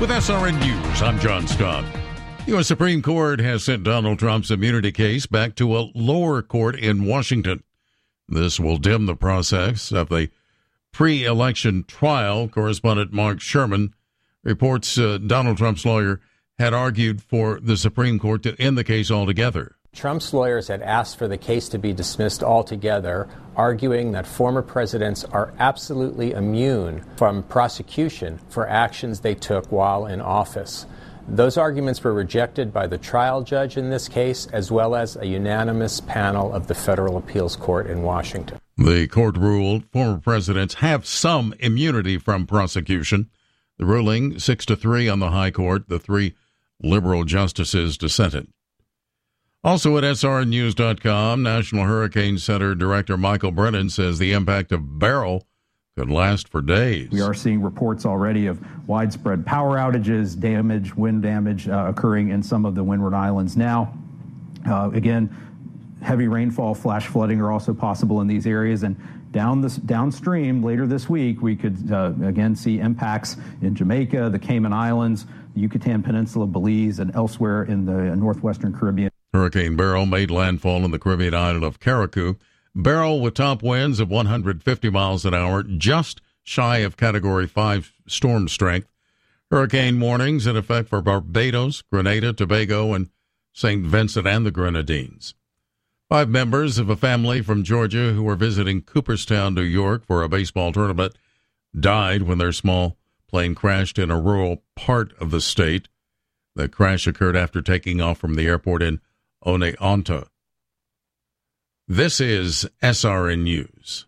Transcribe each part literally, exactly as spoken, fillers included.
With S R N News, I'm John Scott. The U S Supreme Court has sent Donald Trump's immunity case back to a lower court in Washington. This will dim the process of the pre-election trial. Correspondent Mark Sherman reports uh, Donald Trump's lawyer had argued for the Supreme Court to end the case altogether. Trump's lawyers had asked for the case to be dismissed altogether, arguing that former presidents are absolutely immune from prosecution for actions they took while in office. Those arguments were rejected by the trial judge in this case, as well as a unanimous panel of the Federal Appeals Court in Washington. The court ruled former presidents have some immunity from prosecution. The ruling, six to three on the high court, the three liberal justices dissented. Also at S R N news dot com, National Hurricane Center Director Michael Brennan says the impact of Beryl could last for days. We are seeing reports already of widespread power outages, damage, wind damage uh, occurring in some of the Windward Islands now. Uh, again, heavy rainfall, flash flooding are also possible in these areas. And down this, downstream later this week, we could uh, again see impacts in Jamaica, the Cayman Islands, the Yucatan Peninsula, Belize, and elsewhere in the northwestern Caribbean. Hurricane Beryl made landfall in the Caribbean island of Carriacou. Beryl with top winds of one hundred fifty miles an hour, just shy of Category five storm strength. Hurricane warnings in effect for Barbados, Grenada, Tobago, and Saint Vincent and the Grenadines. Five members of a family from Georgia who were visiting Cooperstown, New York for a baseball tournament died when their small plane crashed in a rural part of the state. The crash occurred after taking off from the airport in Oneonta. This is S R N News.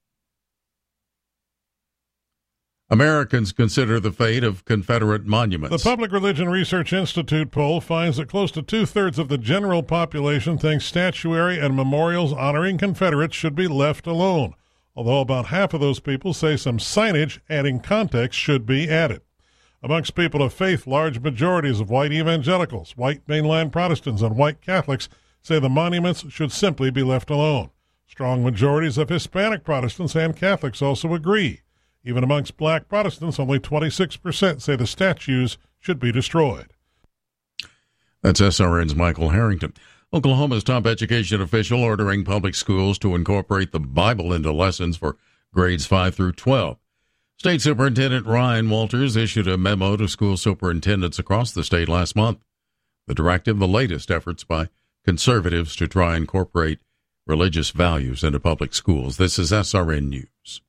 Americans consider the fate of Confederate monuments. The Public Religion Research Institute poll finds that close to two-thirds of the general population thinks statuary and memorials honoring Confederates should be left alone, although about half of those people say some signage adding context should be added. Amongst people of faith, large majorities of white evangelicals, white mainline Protestants, and white Catholics say the monuments should simply be left alone. Strong majorities of Hispanic Protestants and Catholics also agree. Even amongst black Protestants, only twenty-six percent say the statues should be destroyed. That's S R N's Michael Harrington. Oklahoma's top education official ordering public schools to incorporate the Bible into lessons for grades five through twelve. State Superintendent Ryan Walters issued a memo to school superintendents across the state last month. The directive, the latest efforts by conservatives to try and incorporate religious values into public schools. This is S R N News.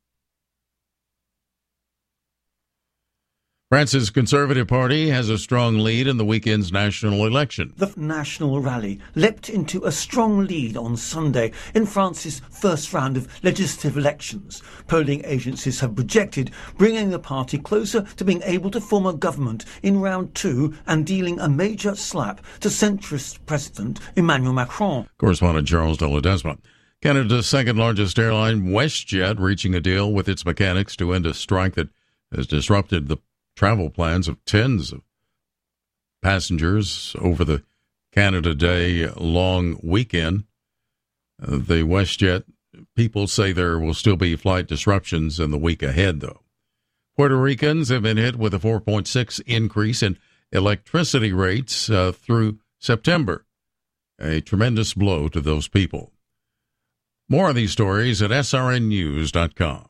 France's Conservative Party has a strong lead in the weekend's national election. The National Rally leapt into a strong lead on Sunday in France's first round of legislative elections. Polling agencies have projected bringing the party closer to being able to form a government in round two and dealing a major slap to centrist President Emmanuel Macron. Correspondent Charles de Ledesma. Canada's second-largest airline, WestJet, reaching a deal with its mechanics to end a strike that has disrupted the travel plans of tens of passengers over the Canada Day long weekend. Uh, the WestJet people say there will still be flight disruptions in the week ahead, though. Puerto Ricans have been hit with a four point six increase in electricity rates uh, through September, a tremendous blow to those people. More of these stories at S R N news dot com.